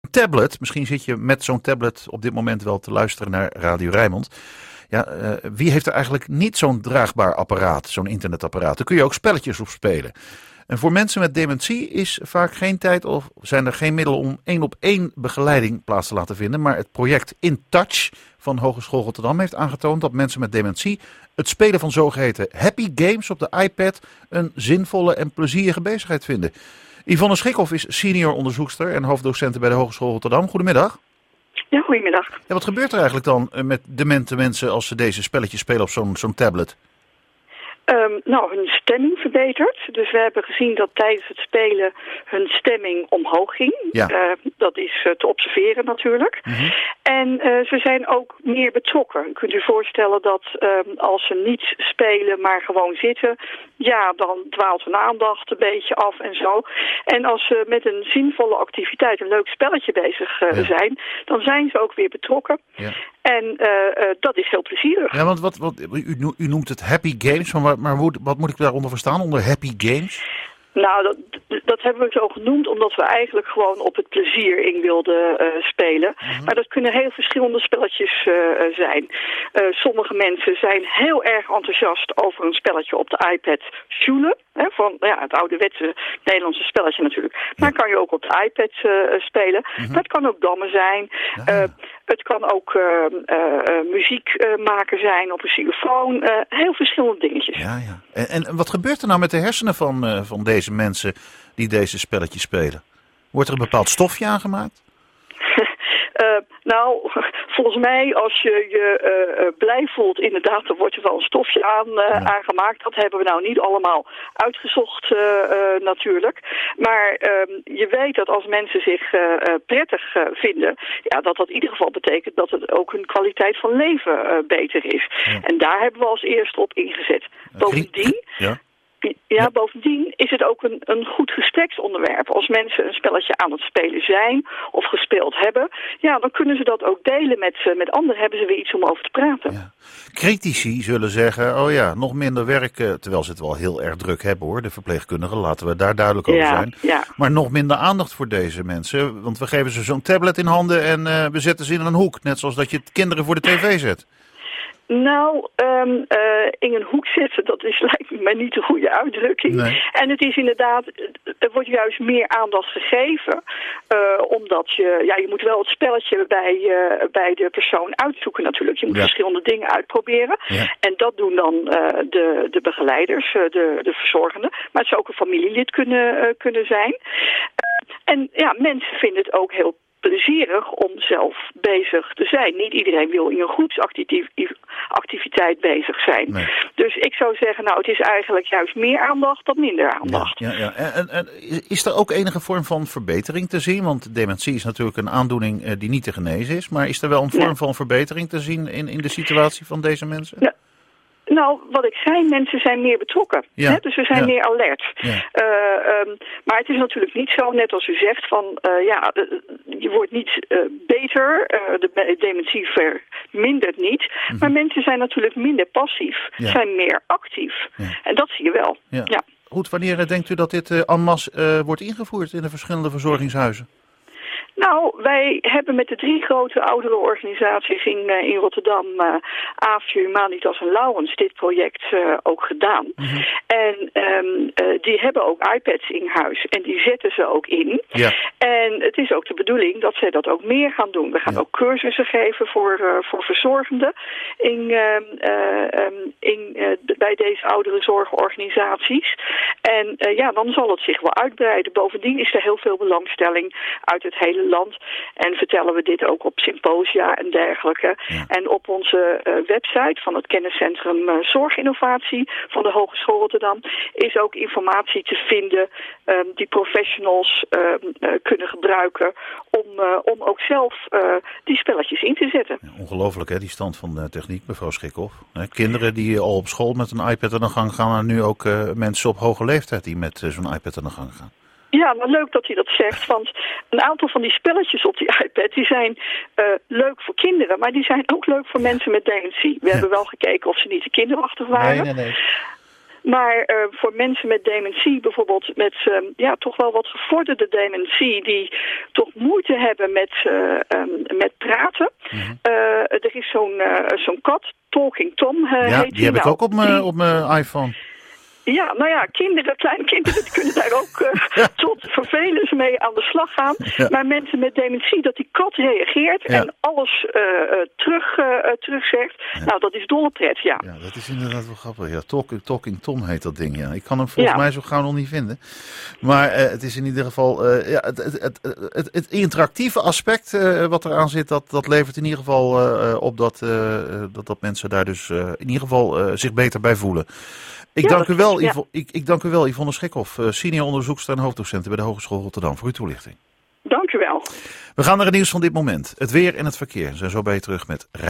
tablet. Misschien zit je met zo'n tablet op dit moment wel te luisteren naar Radio Rijnmond. Ja, wie heeft er eigenlijk niet zo'n draagbaar apparaat, zo'n internetapparaat? Daar kun je ook spelletjes op spelen. En voor mensen met dementie is vaak geen tijd of zijn er geen middelen om 1-op-1 begeleiding plaats te laten vinden. Maar het project InTouch van Hogeschool Rotterdam heeft aangetoond dat mensen met dementie het spelen van zogeheten happy games op de iPad een zinvolle en plezierige bezigheid vinden. Yvonne Schikhoff is senior onderzoekster en hoofddocent bij de Hogeschool Rotterdam. Goedemiddag. Ja, goedemiddag. Ja, wat gebeurt er eigenlijk dan met demente mensen als ze deze spelletjes spelen op zo'n tablet? Hun stemming verbetert. Dus we hebben gezien dat tijdens het spelen hun stemming omhoog ging. Ja. Dat is te observeren natuurlijk. Mm-hmm. En ze zijn ook meer betrokken. U kunt u voorstellen dat als ze niet spelen, maar gewoon zitten, ja, dan dwaalt hun aandacht een beetje af en zo. En als ze met een zinvolle activiteit, een leuk spelletje bezig zijn, dan zijn ze ook weer betrokken. Ja. En dat is heel plezierig. Ja, want u noemt het happy games, maar wat moet ik daaronder verstaan, onder happy games? Nou, dat hebben we zo genoemd omdat we eigenlijk gewoon op het plezier in wilden spelen. Mm-hmm. Maar dat kunnen heel verschillende spelletjes zijn. Sommige mensen zijn heel erg enthousiast over een spelletje op de iPad Schule. Van het ouderwetse Nederlandse spelletje natuurlijk. Maar kan je ook op de iPad spelen. Mm-hmm. Dat kan ook dammen zijn. Het kan ook muziek maken zijn op een xylofoon. Heel verschillende dingetjes. Ja. En wat gebeurt er nou met de hersenen van deze mensen die deze spelletjes spelen? Wordt er een bepaald stofje aangemaakt? Volgens mij als je je blij voelt, inderdaad, dan wordt er wel een stofje aangemaakt. Dat hebben we nou niet allemaal uitgezocht natuurlijk. Maar je weet dat als mensen zich prettig vinden, dat in ieder geval betekent dat het ook hun kwaliteit van leven beter is. Ja. En daar hebben we als eerste op ingezet. Bovendien... Bovendien is het ook een goed gespreksonderwerp. Als mensen een spelletje aan het spelen zijn of gespeeld hebben, dan kunnen ze dat ook delen met anderen. Hebben ze weer iets om over te praten. Ja. Critici zullen zeggen, nog minder werk, terwijl ze het wel heel erg druk hebben hoor, de verpleegkundigen, laten we daar duidelijk over zijn. Ja. Maar nog minder aandacht voor deze mensen, want we geven ze zo'n tablet in handen en we zetten ze in een hoek. Net zoals dat je kinderen voor de tv zet. In een hoek zetten, dat lijkt me niet de goede uitdrukking. Nee. En het is inderdaad, er wordt juist meer aandacht gegeven. Omdat je moet wel het spelletje bij de persoon uitzoeken natuurlijk. Je moet verschillende dingen uitproberen. Ja. En dat doen dan de begeleiders, de verzorgenden. Maar het zou ook een familielid kunnen zijn. Mensen vinden het ook heel plezierig om zelf bezig te zijn. Niet iedereen wil in een groepsactiviteit bezig zijn. Nee. Dus ik zou zeggen, het is eigenlijk juist meer aandacht dan minder aandacht. Ja. En is er ook enige vorm van verbetering te zien? Want dementie is natuurlijk een aandoening die niet te genezen is. Maar is er wel een vorm van verbetering te zien in de situatie van deze mensen? Ja. Wat ik zei, mensen zijn meer betrokken. Ja. Dus ze zijn meer alert. Ja. Maar het is natuurlijk niet zo, net als u zegt, je wordt niet beter, de dementie vermindert niet. Mm-hmm. Maar mensen zijn natuurlijk minder passief, zijn meer actief. Ja. En dat zie je wel. Ja. Goed, wanneer denkt u dat dit en masse wordt ingevoerd in de verschillende verzorgingshuizen? Wij hebben met de 3 grote ouderenorganisaties in Rotterdam, AFJU, Humanitas en Lauwens, dit project ook gedaan. Mm-hmm. En die hebben ook iPads in huis en die zetten ze ook in. Ja. En het is ook de bedoeling dat zij dat ook meer gaan doen. We gaan ook cursussen geven voor verzorgenden bij deze ouderenzorgorganisaties. En dan zal het zich wel uitbreiden. Bovendien is er heel veel belangstelling uit het hele land. En vertellen we dit ook op symposia en dergelijke. Ja. En op onze website van het kenniscentrum Zorginnovatie van de Hogeschool Rotterdam is ook informatie te vinden die professionals kunnen gebruiken om ook zelf die spelletjes in te zetten. Ja, ongelooflijk hè, die stand van de techniek, mevrouw Schikhoff. Kinderen die al op school met een iPad aan de gang gaan, en nu ook mensen op hoge leeftijd die met zo'n iPad aan de gang gaan. Ja, maar leuk dat u dat zegt, want een aantal van die spelletjes op die iPad, die zijn leuk voor kinderen, maar die zijn ook leuk voor mensen met dementie. We hebben wel gekeken of ze niet te kinderachtig waren. Nee. Maar voor mensen met dementie, bijvoorbeeld met toch wel wat gevorderde dementie, die toch moeite hebben met praten. Er is zo'n kat, Talking Tom heet die heb ik ook op mijn iPhone. Ja, nou ja, kleine kinderen die kunnen daar ook tot vervelens mee aan de slag gaan. Ja. Maar mensen met dementie, dat die kat reageert en alles terugzegt. Ja. Nou, dat is dolle pret, ja. Ja, dat is inderdaad wel grappig. Ja, Talking Tom heet dat ding, ja. Ik kan hem volgens mij zo gauw nog niet vinden. Maar het is in ieder geval... het interactieve aspect wat eraan zit, dat levert in ieder geval op dat mensen daar dus in ieder geval zich beter bij voelen. Ik dank u wel, Yvonne Schikhoff, senior onderzoekster en hoofddocent bij de Hogeschool Rotterdam, voor uw toelichting. Dank u wel. We gaan naar het nieuws van dit moment. Het weer en het verkeer. We zijn zo bij je terug met